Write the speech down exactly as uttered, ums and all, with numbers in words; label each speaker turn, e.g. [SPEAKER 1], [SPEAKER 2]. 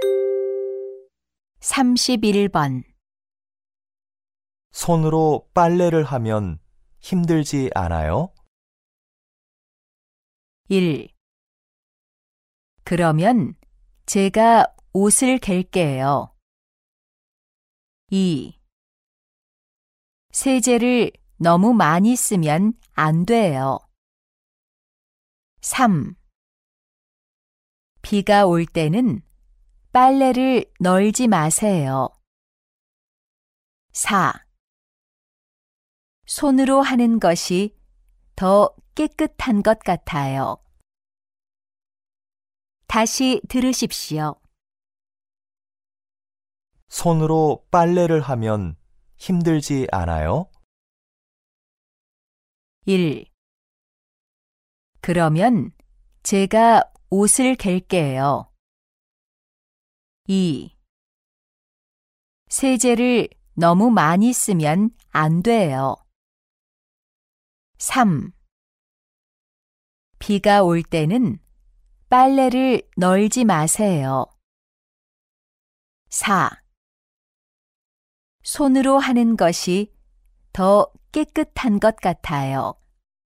[SPEAKER 1] 삼십일 번.
[SPEAKER 2] 손으로 빨래를 하면 힘들지 않아요?
[SPEAKER 1] 일. 그러면 제가 옷을 갤게요. 이. 세제를 너무 많이 쓰면 안 돼요. 삼. 비가 올 때는 빨래를 널지 마세요. 사. 손으로 하는 것이 더 깨끗한 것 같아요. 다시 들으십시오.
[SPEAKER 2] 손으로 빨래를 하면 힘들지 않아요?
[SPEAKER 1] 일. 그러면 제가 옷을 갤게요. 이. 세제를 너무 많이 쓰면 안 돼요. 삼. 비가 올 때는 빨래를 널지 마세요. 사. 손으로 하는 것이 더 깨끗한 것 같아요.